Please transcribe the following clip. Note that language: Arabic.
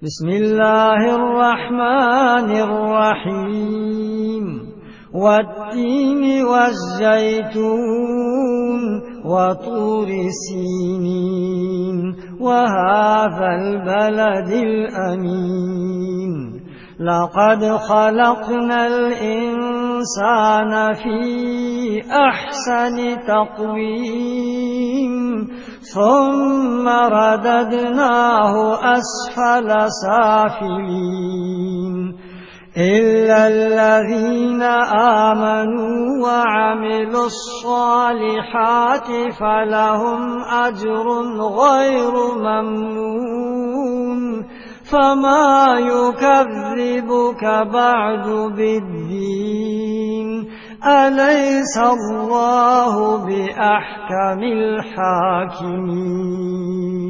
بسم الله الرحمن الرحيم والتين والزيتون وطور سينين وهذا البلد الأمين لقد خلقنا الإنسان في أحسن تقويم ثم رددناه أسفل سافلين إلا الذين آمنوا وعملوا الصالحات فلهم أجر غير ممنون فما يكذبك بعد بالدين أليس الله بأحكم الحاكمين